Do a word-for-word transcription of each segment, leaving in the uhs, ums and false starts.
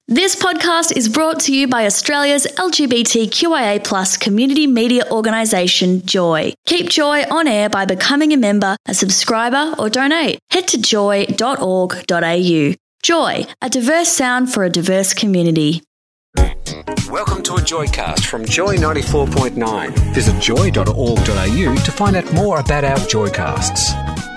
This podcast is brought to you by Australia's L G B T Q I A plus community media organisation, Joy. Keep Joy on air by becoming a member, a subscriber or donate. Head to joy dot org dot a u. Joy, a diverse sound for a diverse community. Welcome to a Joycast from Joy ninety-four point nine. Visit joy dot org dot a u to find out more about our Joycasts.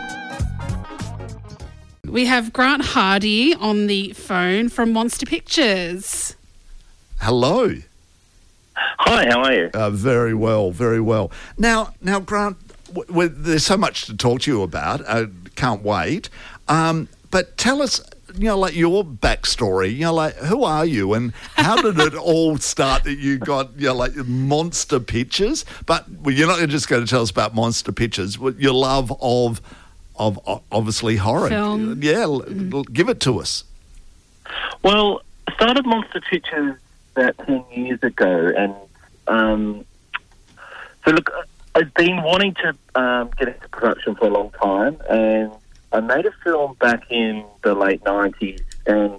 We have Grant Hardy on the phone from Monster Pictures. Hello. Hi, how are you? Uh, very well, very well. Now, now, Grant, w- w- there's so much to talk to you about. I can't wait. Um, but tell us, you know, like your backstory. You know, like who are you and how did it all start that you got, you know, like Monster Pictures? But well, you're not just going to tell us about Monster Pictures. Your love of. Of obviously horror. Film. Yeah, mm. Give it to us. Well, I started Monster Pictures about ten years ago, and um, so look, I've been wanting to um, get into production for a long time, and I made a film back in the late nineties, and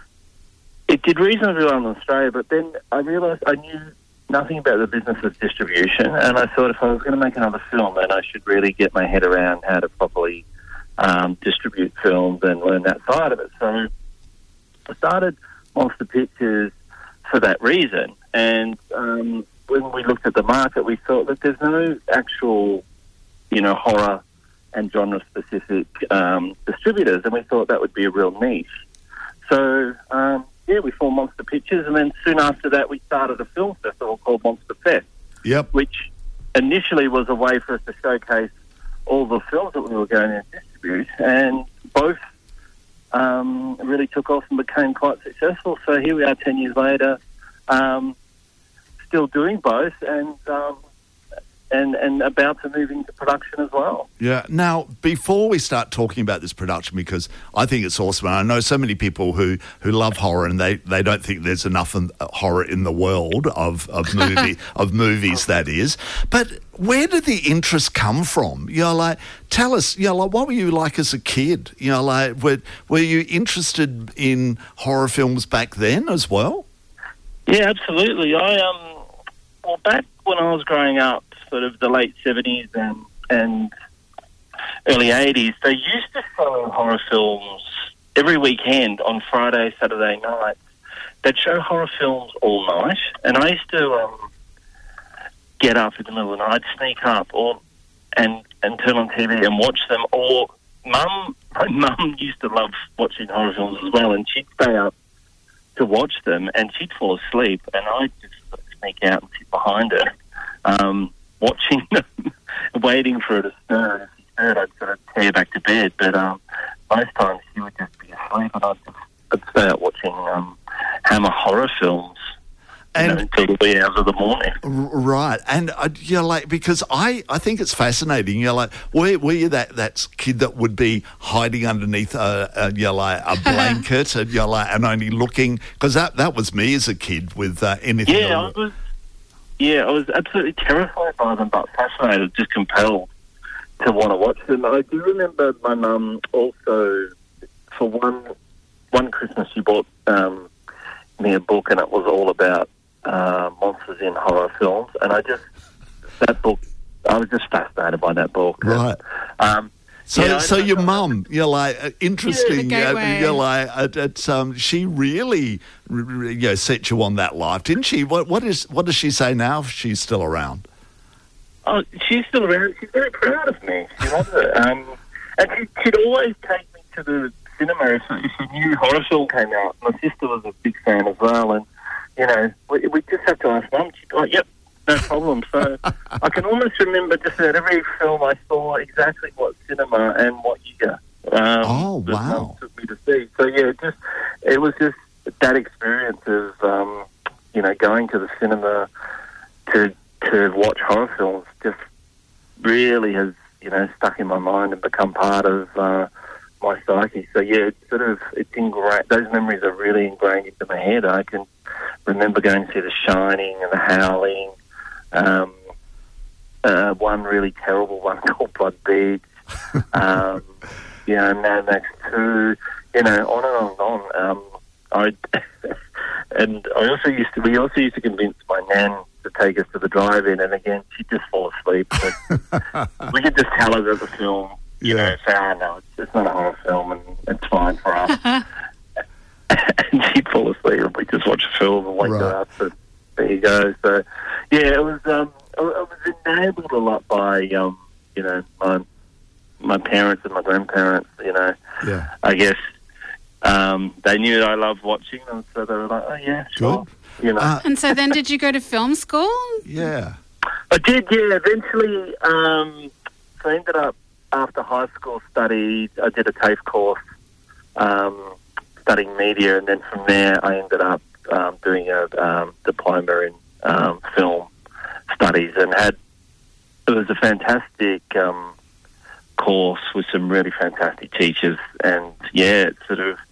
it did reasonably well in Australia, but then I realised I knew nothing about the business of distribution, and I thought if I was going to make another film, then I should really get my head around how to properly um, distribute films and learn that side of it. So I started Monster Pictures for that reason, and um, when we looked at the market, we thought that there's no actual, you know, horror and genre-specific um, distributors, and we thought that would be a real niche. So, um, yeah, we formed Monster Pictures, and then soon after that we started a film festival called Monster Fest, Yep. which initially was a way for us to showcase all the films that we were going to distribute, and both um, really took off and became quite successful. So here we are ten years later, um, still doing both, and um, and and about to move into production as well. Yeah. Now, before we start talking about this production, because I think it's awesome, and I know so many people who, who love horror, and they, they don't think there's enough in, uh, horror in the world of of movie of movies. That is, but where did the interest come from? You know, like tell us. You know, like what were you like as a kid? You know, like were were you interested in horror films back then as well? Yeah, absolutely. I um, well, back when I was growing up, sort of the late seventies and, and early eighties, they used to show horror films every weekend on Friday, Saturday nights. They'd show horror films all night, and I used to um, get up in the middle of the night, sneak up or and, and turn on T V and watch them. Or mum, my mum used to love watching horror films as well, and she'd stay up to watch them, and she'd fall asleep, and I'd just sort of sneak out and sit behind her. Um, watching them, waiting for her to stir. If she stirred, I'd sort of tear back to bed. But um, most times she would just be asleep, and I'd, just, I'd stay out watching um, Hammer horror films and, you know, until the wee hours of the morning. Right. And, uh, you know, like, because I, I think it's fascinating. You know, like, were, were you that, that kid that would be hiding underneath a, a, you know, like a blanket and, you know, like, and only looking? Because that, that was me as a kid with uh, anything. Yeah, I was... Yeah, I was absolutely terrified by them, but fascinated, just compelled to want to watch them. I do remember my mum also, for one one Christmas, she bought um, me a book, and it was all about uh, monsters in horror films. And I just, that book, I was just fascinated by that book. Right. And, um, So, yeah, so your mum, you're like uh, interesting. Yeah, uh, you're like, uh, it's, um, she really, r- you know, set you on that life, didn't she? What, what is, what does she say now? If she's still around. Oh, she's still around. She's very proud of me. She loves it. Um, and she, she'd always take me to the cinema if, if a new horror film came out. My sister was a big fan as well, and you know, we, we just have to ask Mum. She'd be like, "Yep, no problem." So I can almost remember just about every film I saw exactly what cinema and what year. Um, Oh, that wow. Mum took me to see. So yeah, it just it was just that experience of um, you know, going to the cinema to to watch horror films just really has, you know, stuck in my mind and become part of uh, my psyche. So yeah, it's sort of it's ingrained. Those memories are really ingrained into my head. I can remember going to see The Shining and The Howling. Um, uh, one really terrible one called Blood Beach. Um, you know, Mad Max two. You know, on and on and on. Um, I and I also used to. We also used to convince my nan to take us to the drive-in, and again, she'd just fall asleep. But we could just tell her that the film, you Yeah. know, say, "Oh no, it's, it's not a horror film, and it's fine for us." And she'd fall asleep, and we just watch a film and wake Right. her up. And there you go. So, yeah, it was. Um, I, I was enabled a lot by, um, you know, my my parents and my grandparents. You know, Yeah. I guess um, they knew that I loved watching, and so they were like, "Oh yeah, sure." Good. You know, Uh, And so then did you go to film school? yeah. I did. Yeah, eventually, um, so I ended up after high school studied. I did a TAFE course, um, studying media, and then from there I ended up um, doing a um, diploma in um, film studies, and had it was a fantastic um, course with some really fantastic teachers, and yeah, it sort of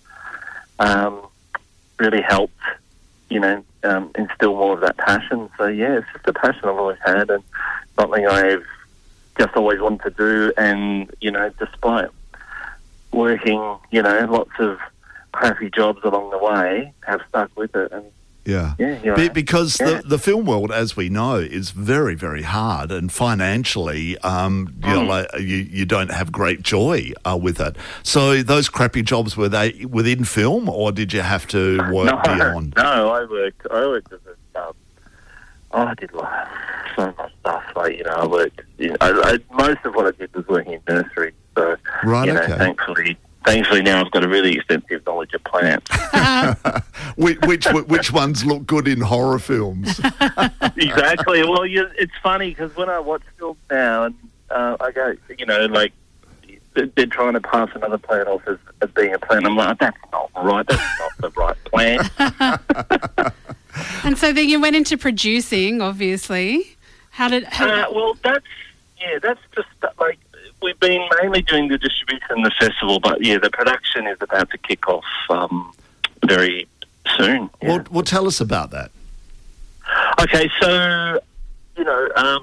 um, really helped, you know, um, instill more of that passion. So yeah, it's just a passion I've always had, and something I've just always wanted to do. And you know, despite working, you know, lots of crappy jobs along the way, have stuck with it. And Yeah. yeah, you know, Be- because yeah. the, the film world, as we know, is very, very hard, and financially, um, you know, Mm. like, you, you don't have great joy uh, with it. So those crappy jobs, were they within film, or did you have to work no, beyond? No, I worked. I worked as a. Um, oh, I did like so much stuff. Like you know, I worked. You know, I, I, most of what I did was working in nursery. So Right, you know, okay. thankfully, thankfully now I've got a really extensive knowledge of plants. which, which which ones look good in horror films? Exactly. Well, you, it's funny because when I watch films now, and uh, I go, you know, like they're, they're trying to pass another plant off as, as being a plant. I'm like, that's not right. That's not the right plant. And so then you went into producing, obviously. How did... How, Uh, well, that's yeah, that's just uh, like we've been mainly doing the distribution and the festival, but yeah, the production is about to kick off um, very soon. Yeah. Well, well, tell us about that. Okay, so you know, um,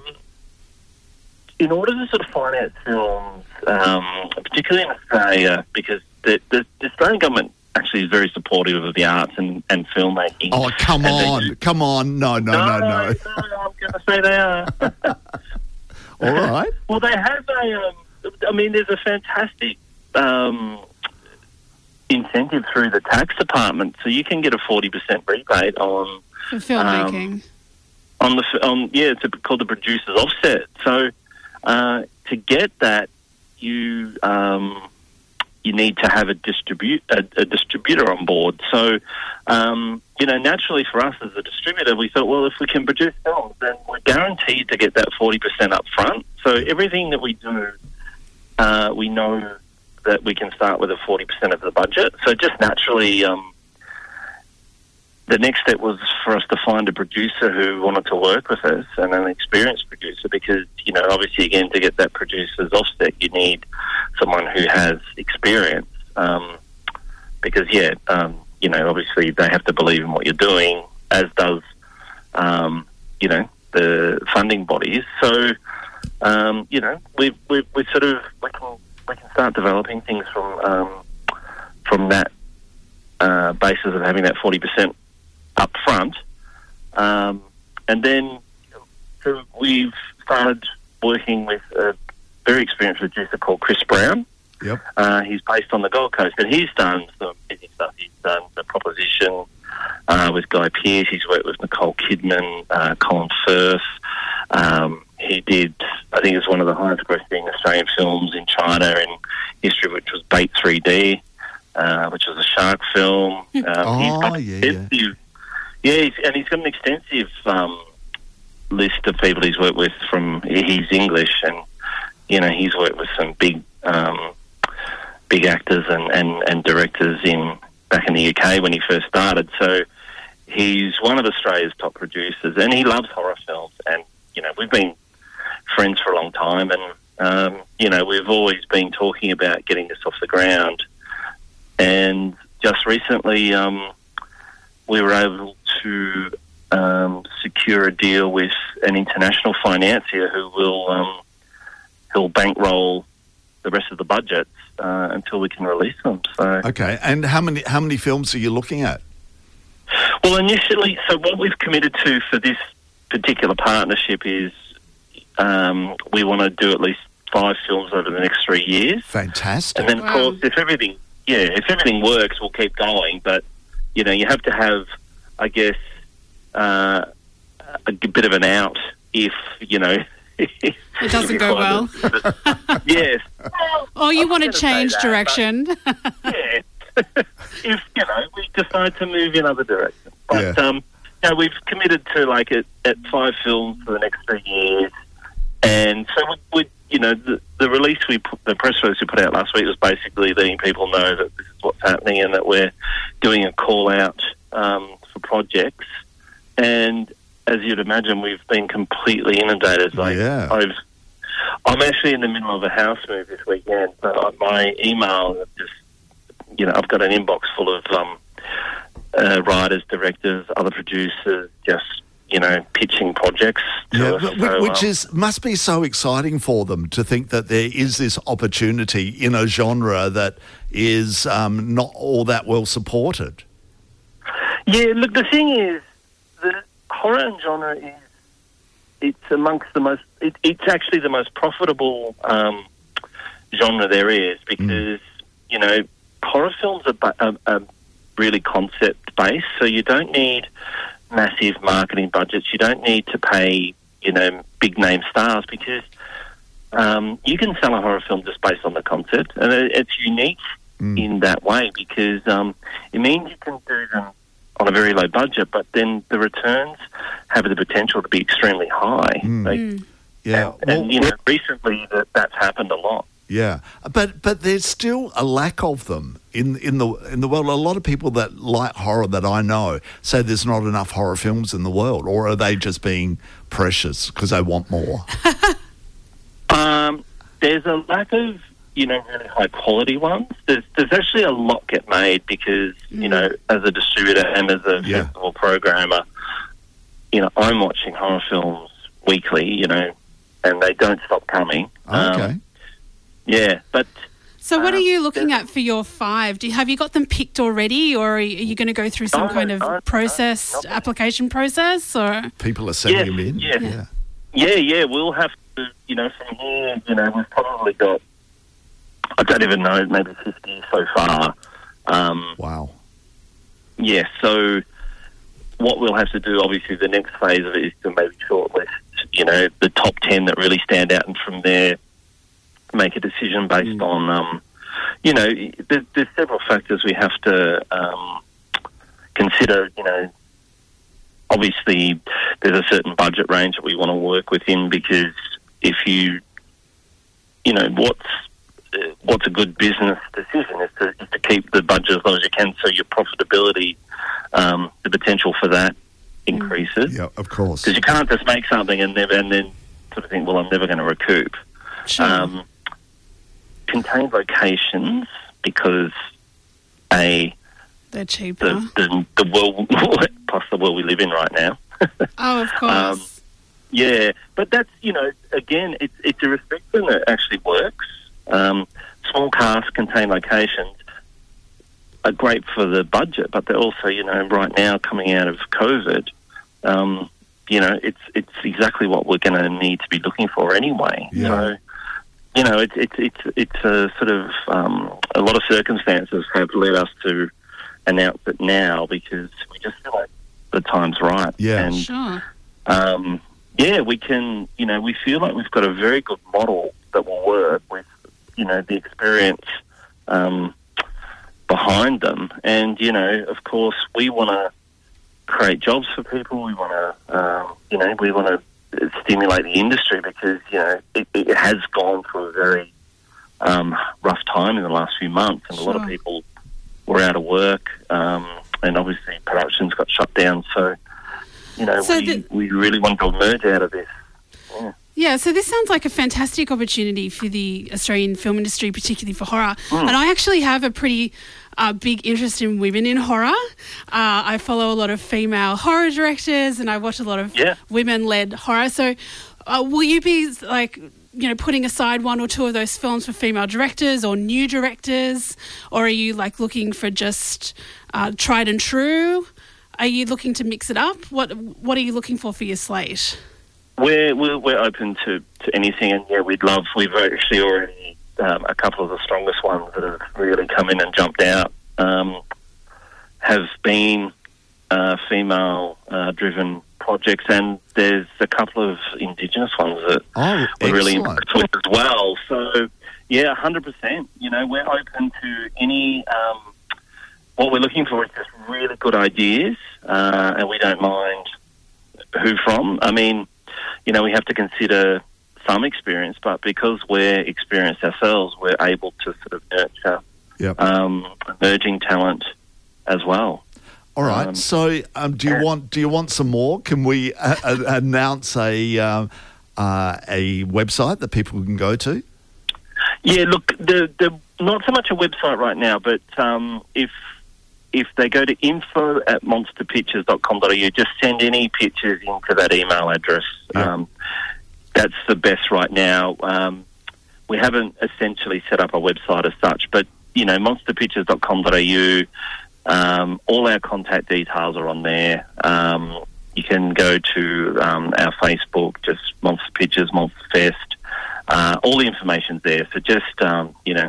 in order to sort of finance films, um, particularly in Australia, because the, the, the Australian government actually is very supportive of the arts and, and filmmaking. Oh, come And they on, do- come on. No, no, no, no. no, I'm going to say they are. All right. Well, they have a. Um, I mean, there's a fantastic um, incentive through the tax department, so you can get a forty percent rebate on for filmmaking? on the on yeah, it's called the producer's offset. So uh, to get that, you um, you need to have a distribute a, a distributor on board. So um, you know, naturally for us as a distributor, we thought, well, if we can produce films, then we're guaranteed to get that forty percent up front. So everything that we do, uh, we know that we can start with a forty percent of the budget. So just naturally, um, the next step was for us to find a producer who wanted to work with us, and an experienced producer, because, you know, obviously, again, to get that producer's offset, you need someone who has experience. Um, because, yeah, um, you know, obviously they have to believe in what you're doing, as does, um, you know, the funding bodies. So, um, you know, we we we sort of we can we can start developing things from um, from that uh, basis of having that forty percent up front, um, and then so we've started working with a very experienced producer called Chris Brown. Yep. Uh, he's based on the Gold Coast, and he's done some busy stuff. He's done The Proposition uh, with Guy Pearce. He's worked with Nicole Kidman, uh, Colin Firth. Um, he did, I think it's one of the highest grossing Australian films in China in history, which was Bait three D, uh, which was a shark film. Um, he's Oh, got yeah, extensive, yeah, he's, and he's got an extensive um, list of people he's worked with. From he's English, and you know he's worked with some big, um, big actors and, and, and directors in back in the U K when he first started. So he's one of Australia's top producers, and he loves horror films. And you know we've been friends for a long time, and um, you know we've always been talking about getting this off the ground. And just recently, um, we were able to um, secure a deal with an international financier who will um, who'll bankroll the rest of the budgets uh, until we can release them. So, Okay. And how many how many films are you looking at? Well, initially, so what we've committed to for this particular partnership is um, we want to do at least five films over the next three years. Fantastic. And then, of Wow. course, if everything, yeah, if everything works, we'll keep going. But, you know, you have to have, I guess, uh, a g- bit of an out if, you know... It doesn't go well. Yes. Or you I was want to gonna say change that, direction. Yeah. If, you know, we decide to move in other directions. But, Yeah. um, you know, we've committed to, like, at, at five films for the next three years. And so, we, we you know, the, the release we put, the press release we put out last week was basically letting people know that this is what's happening and that we're doing a call out um, for projects. And as you'd imagine, we've been completely inundated. Like, Yeah. I've, I'm actually in the middle of a house move this weekend, so my email just, you know, I've got an inbox full of um, uh, writers, directors, other producers, just, you know, pitching projects to Yeah, us. wh- So, which um, is must be so exciting for them to think that there is this opportunity in a genre that is um, not all that well supported. Yeah, look, the thing is, the horror and genre is, it's amongst the most, it, it's actually the most profitable um, genre there is because, you know, horror films are, ba- are, are really concept-based, so you don't need massive marketing budgets. You don't need to pay, you know, big-name stars because um, you can sell a horror film just based on the concept, and it, it's unique Mm. in that way because um, it means you can do them on a very low budget, but then the returns have the potential to be extremely high. They- Yeah, and, and, you know, recently that, that's happened a lot. yeah, but but there's still a lack of them in in the in the world. A lot of people that like horror that I know say there's not enough horror films in the world, or are they just being precious because they want more? Um, there's a lack of, you know, really high quality ones. There's there's actually a lot get made because, you know, as a distributor and as a Yeah. festival programmer, you know, I'm watching horror films weekly, you know, and they don't stop coming. Okay. Um, yeah, but So what are Um, you looking there's- at for your five? Do you, have you got them picked already, or are you, are you going to go through some No, kind of no, no, process, not yet. application process, or? People are sending Yes, them in. yes. Yeah. yeah, yeah, we'll have to, you know, from here, you know, we've probably got, I don't even know, maybe fifty so far. Um, Wow. Yeah, so what we'll have to do, obviously, the next phase of it is to maybe shortlist, you know, the top ten that really stand out, and from there make a decision based on, um, you know, there's, there's several factors we have to um, consider. You know, obviously, there's a certain budget range that we want to work within because if you, you know, what's uh, what's a good business decision is to, is to keep the budget as low as you can, so your profitability, um, the potential for that increases. Yeah, of course. Because you can't just make something and never, and then sort of think, well, I'm never going to recoup. Sure. Um, contained locations, because a They're cheaper. the, the the world plus the world we live in right now. Oh, of course. um, Yeah, but that's, you know, again, it's it's a restriction that actually works. Um, small cast, contained locations are great for the budget, but they're also, you know, right now coming out of COVID, um, you know, it's it's exactly what we're going to need to be looking for anyway. Yeah. So, you know, it's it's it's it's a sort of um, a lot of circumstances have led us to announce it now because we just feel like the time's right. Yeah. and Sure. um, yeah, we can, you know, we feel like we've got a very good model that will work with, you know, the experience um, behind them. And, you know, of course, we want to create jobs for people. We want to, um, you know, we want to stimulate the industry because, you know, it, it has gone through a very um, rough time in the last few months. And a lot of Sure. people were out of work um, and obviously productions got shut down. So, you know, So we, the- we really want to emerge out of this. Yeah. Yeah, so this sounds like a fantastic opportunity for the Australian film industry, particularly for horror. Mm. And I actually have a pretty uh, big interest in women in horror. Uh, I follow a lot of female horror directors and I watch a lot of Yeah. women-led horror. So uh, will you be, like, you know, putting aside one or two of those films for female directors or new directors? Or are you, like, looking for just uh, tried and true Are you looking to mix it up? What What are you looking for for your slate? We're we're, we're open to, to anything, and yeah, we'd love. We've actually already um, a couple of the strongest ones that have really come in and jumped out um, have been uh, female uh, driven projects, and there's a couple of Indigenous ones that Oh, we're really excellent. impressed with as well. So yeah, one hundred percent. You know, we're open to any. Um, what we're looking for is just really good ideas, uh, and we don't mind who from. I mean, you know, we have to consider some experience, but because we're experienced ourselves, we're able to sort of nurture Yep. um, emerging talent as well. All right. um, so, um, do you want do you want some more? Can we uh, uh, announce a um, uh, a website that people can go to? Yeah, look, the the not so much a website right now, but um, if if they go to info at monster pictures dot com dot a u, just send any pictures into that email address. Yeah. Um, that's the best right now. Um, we haven't essentially set up a website as such, but, you know, monster pictures dot com dot a u, um, all our contact details are on there. Um, you can go to um, our Facebook, just Monster Pictures, Monster Fest. Uh, all the information's there. So just, um, you know,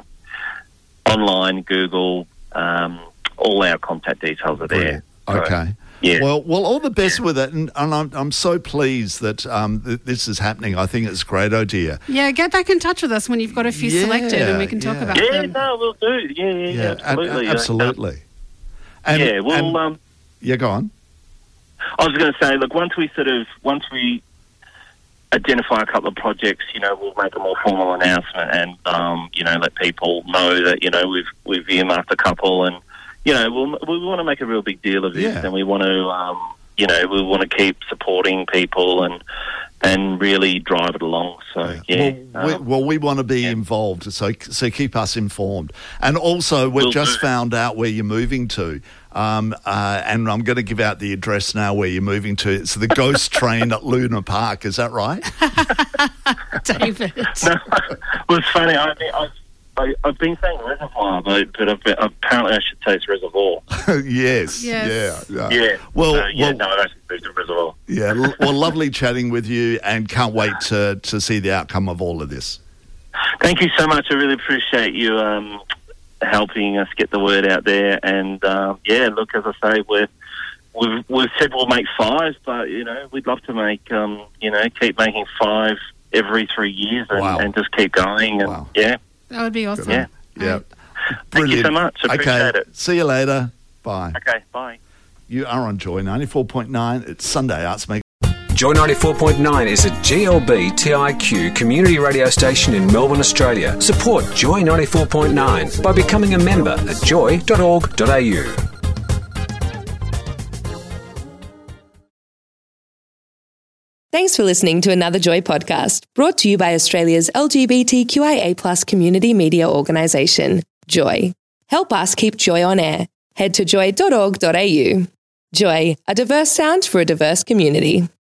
online, Google, um, all our contact details are there. So, Okay. yeah. Well, well, all the best with it, and, and I'm I'm so pleased that um, th- this is happening. I think it's a great idea. Yeah, get back in touch with us when you've got a few Yeah, selected and we can talk yeah. about Yeah, them. no, we'll do. Yeah, yeah, yeah, a- absolutely. a- absolutely. And, yeah, well, and- um, yeah, go on. I was going to say, look, once we sort of, once we identify a couple of projects, you know, we'll make a more formal announcement and, um, you know, let people know that, you know, we've we've earmarked a couple, and, you know, we'll, we want to make a real big deal of this, Yeah. and we want to, um, you know, we want to keep supporting people and and really drive it along. So, yeah. Well, we, um, well, we want to be yeah. involved, so so keep us informed. And also, we've Will just do. found out where you're moving to, um, uh, and I'm going to give out the address now where you're moving to. It's the Ghost Train at Luna Park. Is that right? David. No, it was funny. I mean, I've, I, I've been saying reservoir, but, but I've been, apparently I should say it's reservoir. yes. Yes. Yeah. Yeah. Well, So, yeah, well, no, it actually moved to reservoir. yeah. l- Well, lovely chatting with you, and can't wait to to see the outcome of all of this. Thank you so much. I really appreciate you um, helping us get the word out there. And um, yeah, look, as I say, we're, we've we've said we'll make five, but you know, we'd love to make um, you know keep making five every three years and, Wow. and just keep going. And Wow. yeah, That would be awesome. yeah. Yeah. Right. Thank you so much. I appreciate okay. it. See you later. Bye. Okay, bye. You are on Joy ninety-four point nine. It's Sunday Arts Make. Joy ninety-four point nine is a G L B T I Q community radio station in Melbourne, Australia. Support Joy ninety-four point nine by becoming a member at joy dot org dot a u. Thanks for listening to another Joy podcast, brought to you by Australia's L G B T Q I A plus community media organisation, Joy. Help us keep Joy on air. Head to joy dot org dot a u. Joy, a diverse sound for a diverse community.